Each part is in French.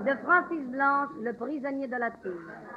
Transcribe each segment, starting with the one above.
de Francis Blanche, le prisonnier de la tour.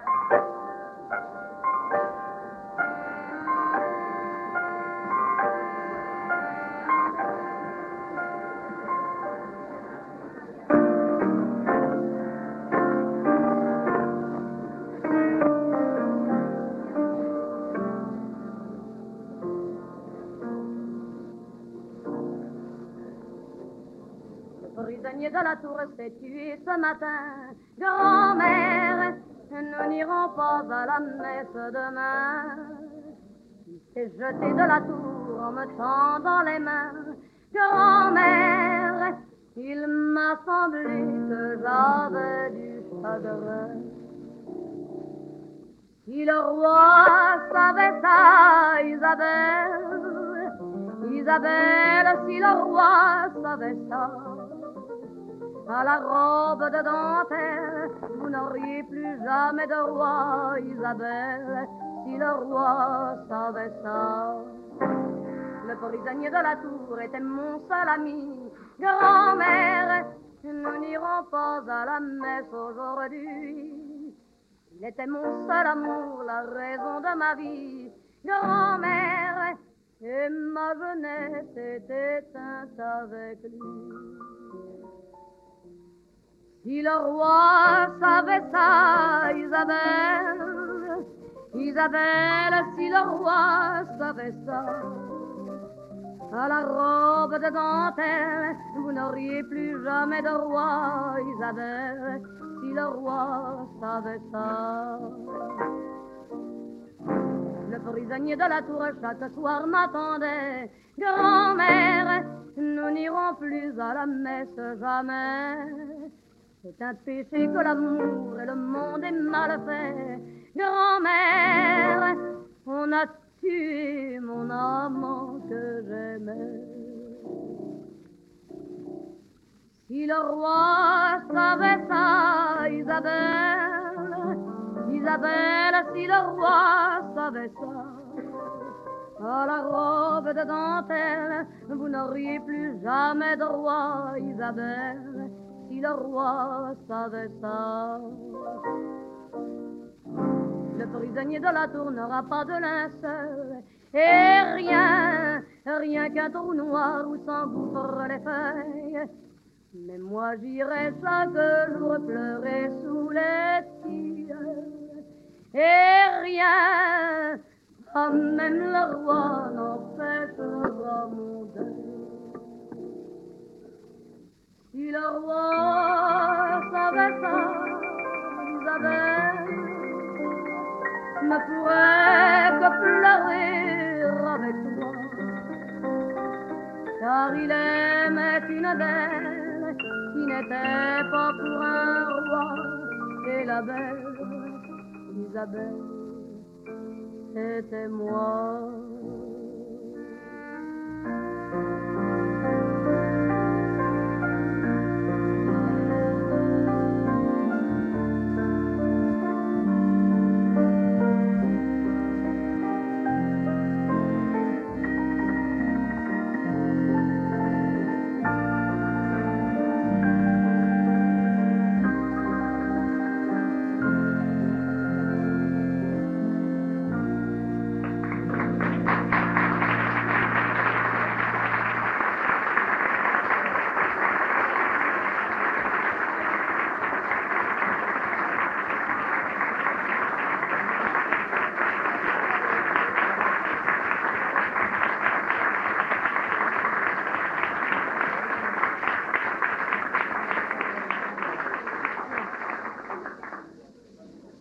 Le prisonnier de la tour s'est tué ce matin. Grand-mère, nous n'irons pas à la messe demain. Il s'est jeté de la tour en me tendant les mains. Grand-mère, il m'a semblé que j'avais du chagrin. Si le roi savait ça, Isabelle, Isabelle, si le roi savait ça, à la robe de dentelle, vous n'auriez plus jamais de roi, Isabelle, si le roi savait ça. Le prisonnier de la tour était mon seul ami. Grand-mère, nous n'irons pas à la messe aujourd'hui. Il était mon seul amour, la raison de ma vie. Grand-mère, et ma jeunesse était éteinte avec lui. Si le roi savait ça, Isabelle, Isabelle, si le roi savait ça, à la robe de dentelle, vous n'auriez plus jamais de roi, Isabelle, si le roi savait ça. Le prisonnier de la tour chaque soir m'attendait. Grand-mère, nous n'irons plus à la messe jamais. C'est un péché que l'amour et le monde est mal fait. Grand-mère, on a tué mon amant que j'aimais. Si le roi savait ça, Isabelle, Isabelle, si le roi savait ça, à la robe de dentelle, vous n'auriez plus jamais de roi, Isabelle, si le roi savait ça. Le prisonnier de la tour n'aura pas de linceul, et rien, rien qu'un trou noir où s'engouffrent les feuilles. Mais moi j'irai chaque jour pleurer sous les tilleuls, et rien, pas même le roi n'empêchera mon deuil. Si le roi savait ça, Isabelle ne pourrait que pleurer avec toi, car il aimait une belle qui n'était pas pour un roi, et la belle Isabelle, c'était moi.